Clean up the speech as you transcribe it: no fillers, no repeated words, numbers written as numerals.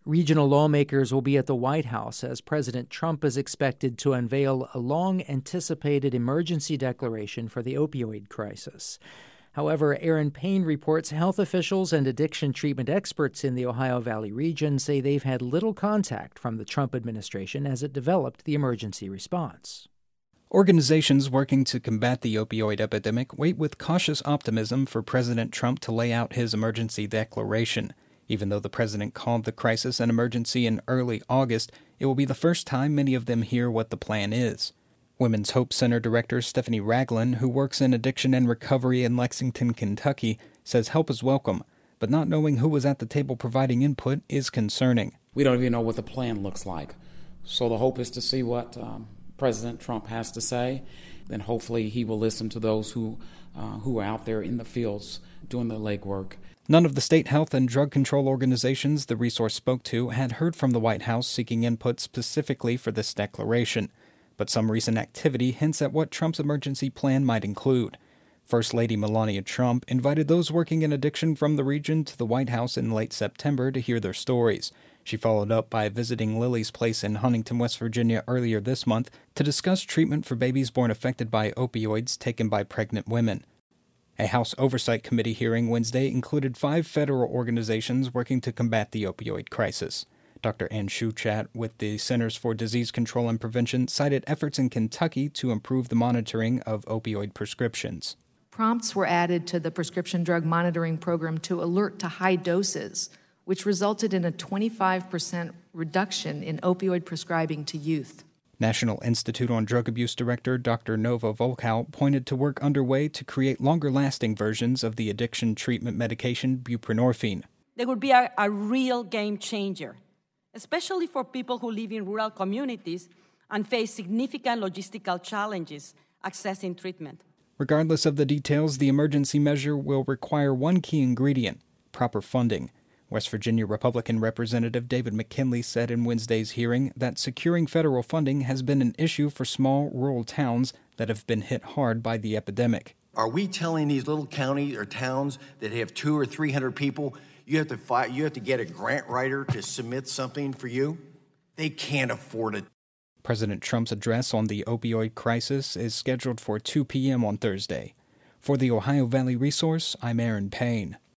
Regional lawmakers will be at the White House as President Trump is expected to unveil a long-anticipated emergency declaration for the opioid crisis. However, Aaron Payne reports health officials and addiction treatment experts in the Ohio Valley region say they've had little contact from the Trump administration as it developed the emergency response. Organizations working to combat the opioid epidemic wait with cautious optimism for President Trump to lay out his emergency declaration. Even though the president called the crisis an emergency in early August, it will be the first time many of them hear what the plan is. Women's Hope Center Director Stephanie Ragland, who works in addiction and recovery in Lexington, Kentucky, says help is welcome, but not knowing who was at the table providing input is concerning. We don't even know what the plan looks like. So the hope is to see what President Trump has to say. Then hopefully he will listen to those who are out there in the fields doing the legwork. None of the state health and drug control organizations the resource spoke to had heard from the White House seeking input specifically for this declaration. But some recent activity hints at what Trump's emergency plan might include. First Lady Melania Trump invited those working in addiction from the region to the White House in late September to hear their stories. She followed up by visiting Lily's Place in Huntington, West Virginia earlier this month to discuss treatment for babies born affected by opioids taken by pregnant women. A House Oversight Committee hearing Wednesday included 5 federal organizations working to combat the opioid crisis. Dr. Ann Schuchat with the Centers for Disease Control and Prevention cited efforts in Kentucky to improve the monitoring of opioid prescriptions. Prompts were added to the prescription drug monitoring program to alert to high doses, which resulted in a 25% reduction in opioid prescribing to youth. National Institute on Drug Abuse Director Dr. Nova Volkow pointed to work underway to create longer-lasting versions of the addiction treatment medication buprenorphine. They would be a real game changer, especially for people who live in rural communities and face significant logistical challenges accessing treatment. Regardless of the details, the emergency measure will require one key ingredient: proper funding. West Virginia Republican Representative David McKinley said in Wednesday's hearing that securing federal funding has been an issue for small rural towns that have been hit hard by the epidemic. Are we telling these little counties or towns that have 200 or 300 people, you have to get a grant writer to submit something for you? They can't afford it. President Trump's address on the opioid crisis is scheduled for 2 p.m. on Thursday. For the Ohio Valley Resource, I'm Aaron Payne.